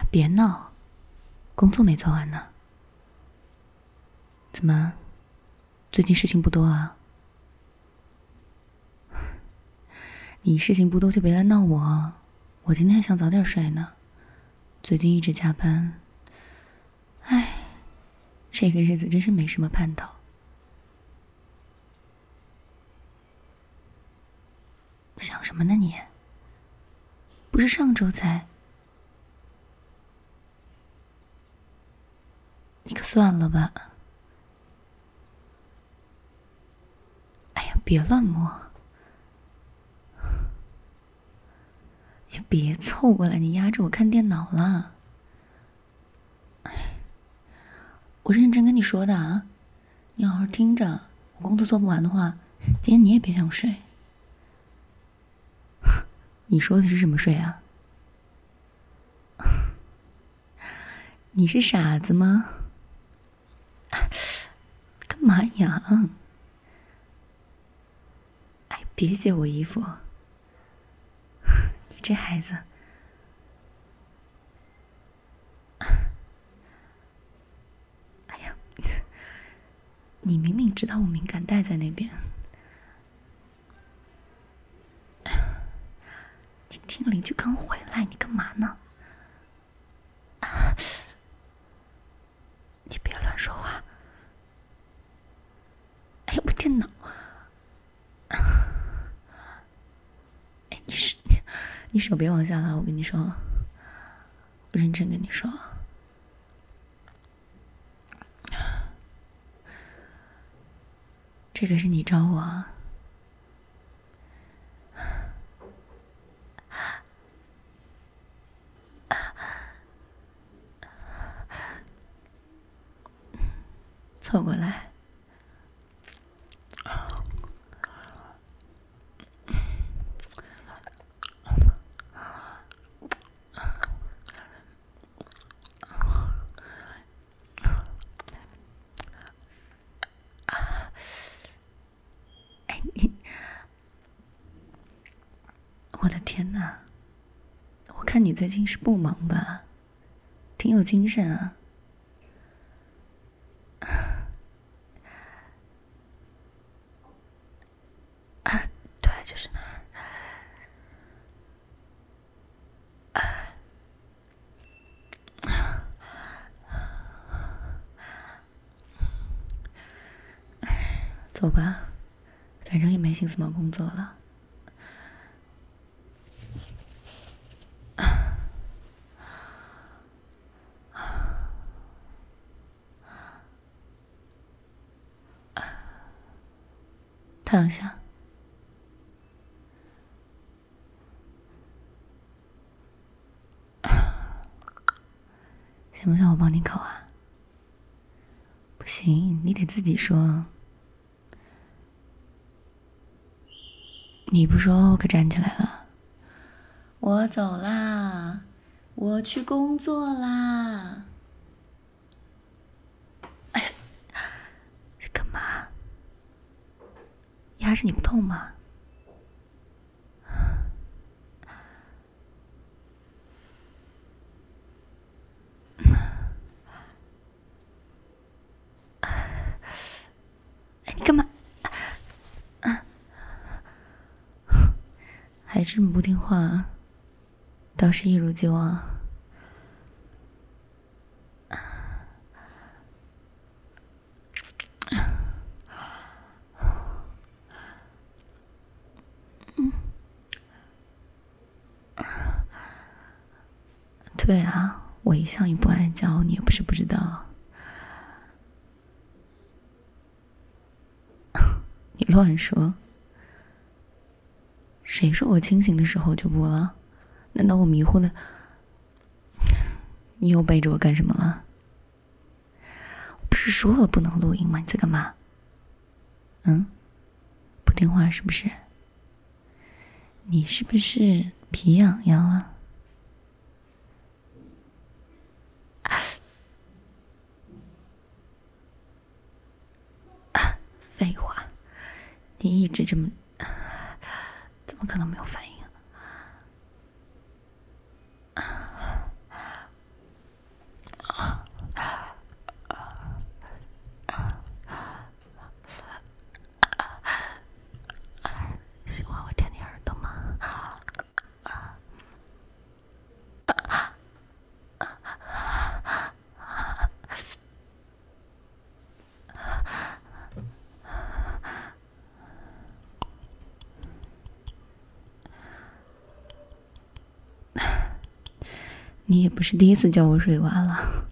别闹，工作没做完呢。怎么，最近事情不多啊？你事情不多就别来闹我，我今天还想早点睡呢。最近一直加班，唉，这个日子真是没什么盼头。想什么呢你？不是上周才……你可算了吧！哎呀，别乱摸！你别凑过来，你压着我看电脑了。我认真跟你说的啊，你好好听着。我工作做不完的话，今天你也别想睡。你说的是什么睡啊？你是傻子吗？干嘛呀？哎，别接我衣服！你这孩子，哎呀，你明明知道我敏感带在那边，你听邻居刚回来，你干嘛呢？你别乱说话！哎呀，我电脑！哎，你手别往下拉，我跟你说，我认真跟你说，这个是你找我啊。凑过来。我的天哪，我看你最近是不忙吧？挺有精神啊。对，就是那儿。走吧，反正也没心思忙工作了。躺下。想不想我帮你烤啊？不行，你得自己说。你不说，我可站起来了。我走啦，我去工作啦。哎，这干嘛？压着你不痛吗？哎，你干嘛？还这么不听话，倒是一如既往。对啊，我一向也不爱叫，你也不是不知道。你乱说。谁说我清醒的时候就不了？难道我迷糊的？你又背着我干什么了？不是说了不能录音吗？你在干嘛？不听话是不是？你是不是皮痒痒了？废话，你一直这么，怎么可能没有反应啊？ 你也不是第一次叫我水娃了。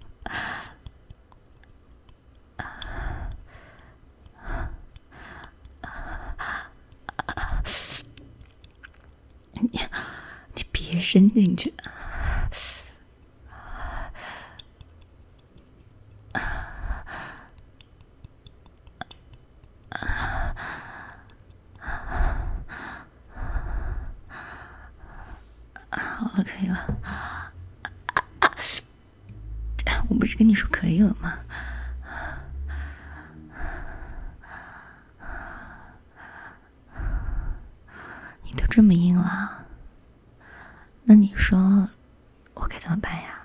你别伸进去。好了，可以了。我不是跟你说可以了吗？你都这么硬了，那你说我该怎么办呀？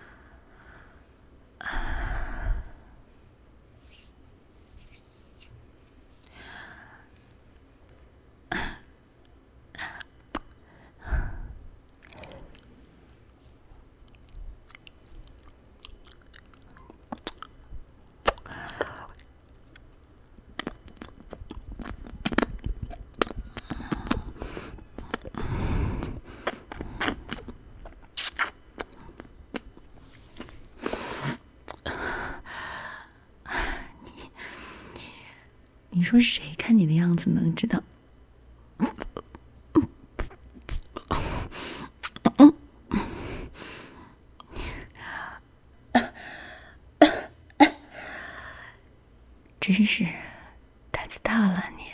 你说谁看你的样子能知道？真是胆子大了你。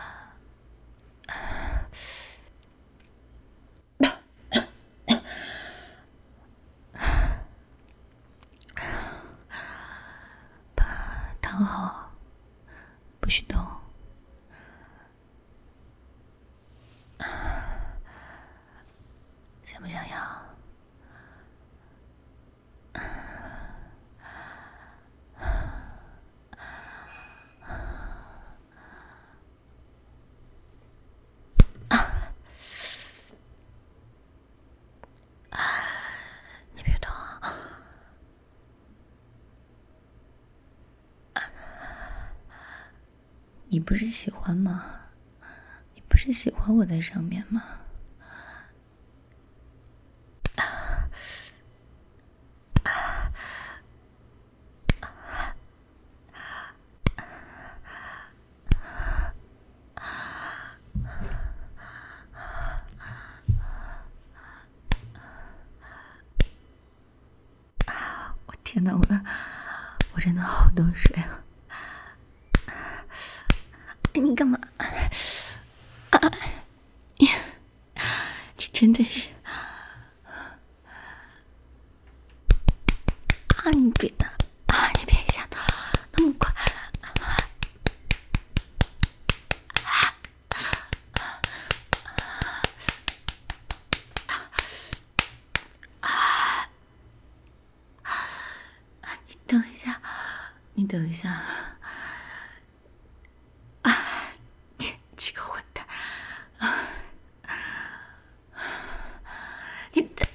躺好，不许动。想不想要？你别动。你不是喜欢吗？你不是喜欢我在上面吗？我天哪，我真的好多水啊！你干嘛？你真的是你别你别一下那么快。你等一下。这个混蛋！你等。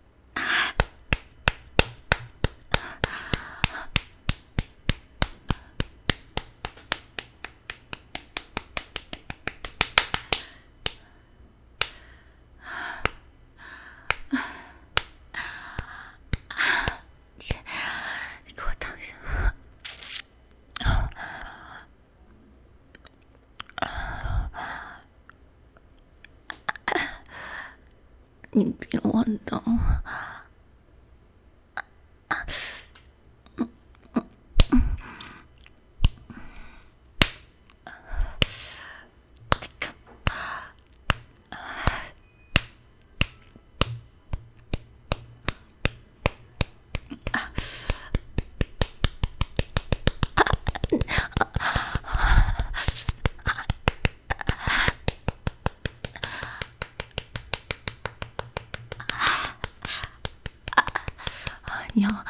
你给我躺下。你别乱动。你要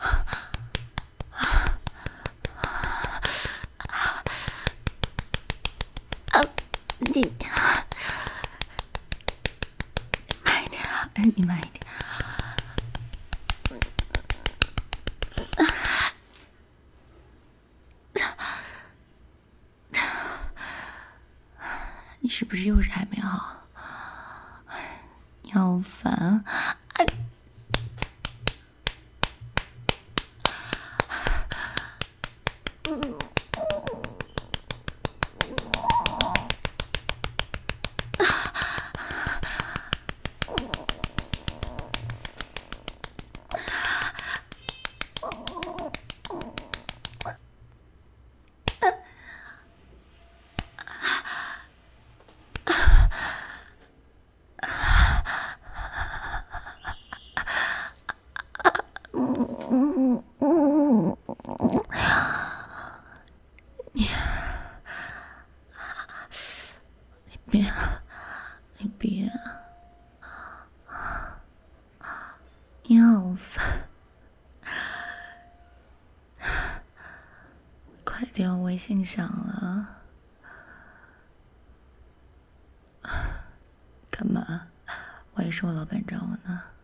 你慢一点你慢一点。你是不是又是还没好？你好烦啊！ 你别，你好烦，快点，我微信响了，干嘛？我也是我老板找我呢。